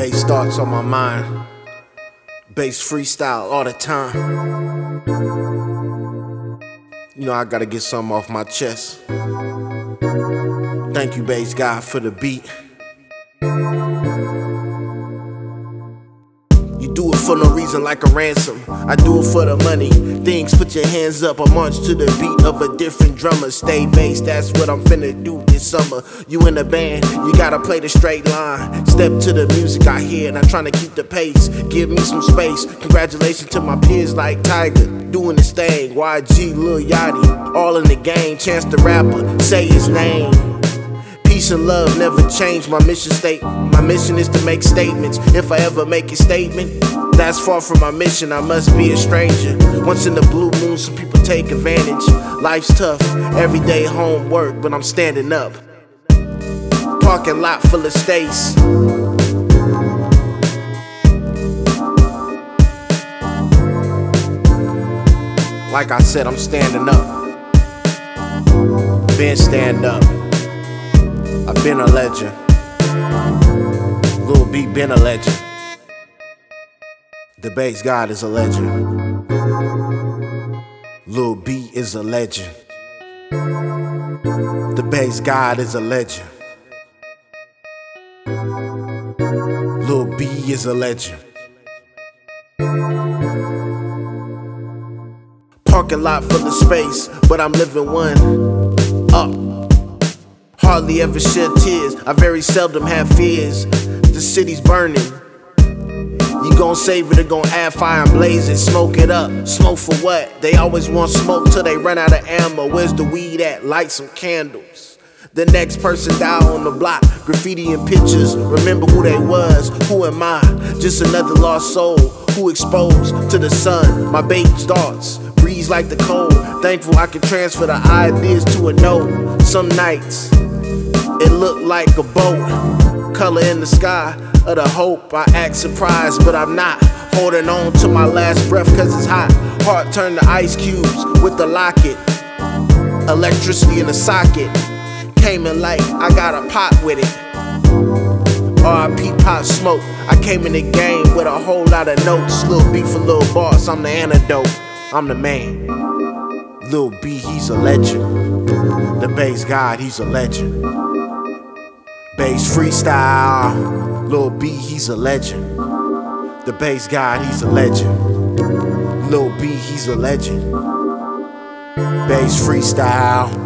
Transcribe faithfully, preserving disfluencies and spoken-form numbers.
Bass thoughts on my mind. Bass freestyle all the time. You know I gotta get something off my chest. Thank you, Bass God, for the beat. You do it for no reason like a ransom. I do it for the money. Things, put your hands up. I march to the beat of a different drummer. Stay bass, that's what I'm finna do this summer. You in the band, you gotta play the straight line. Step to the music I hear, and I'm trying to keep the pace. Give me some space. Congratulations to my peers like Tiger, doing this thing. Y G, Lil Yachty, all in the game. Chance the Rapper, say his name. Peace and love never change. My mission state, my mission is to make statements. If I ever make a statement, that's far from my mission. I must be a stranger. Once in the blue moon, some people take advantage. Life's tough, everyday homework, but I'm standing up. Parking lot full of states. Like I said, I'm standing up. Been stand up. I've been a legend. Lil B been a legend. The Bass God is a legend. Lil B is a legend. The Bass God is a legend. Lil B is a legend. Parking lot full of space, but I'm living one up. Hardly ever shed tears, I very seldom have fears. The city's burning. You gon' save it or gon' add fire and blaze it, smoke it up. Smoke for what? They always want smoke till they run out of ammo. Where's the weed at? Light some candles. The next person down on the block, graffiti and pictures. Remember who they was, who am I? Just another lost soul who exposed to the sun. My baby's thoughts breeze like the cold. Thankful I can transfer the ideas to a note. Some nights it look like a boat, color in the sky of the hope. I act surprised, but I'm not. Holding on to my last breath cause it's hot. Heart turned to ice cubes with the locket. Electricity in the socket. Came in light, I got a pot with it. R I P Pop Smoke. I came in the game with a whole lot of notes. Lil B for Lil Boss, I'm the antidote. I'm the man. Lil B, he's a legend. The Bass God, he's a legend. Bass freestyle, Lil B, he's a legend. The Bass God, he's a legend. Lil B, he's a legend. Bass freestyle.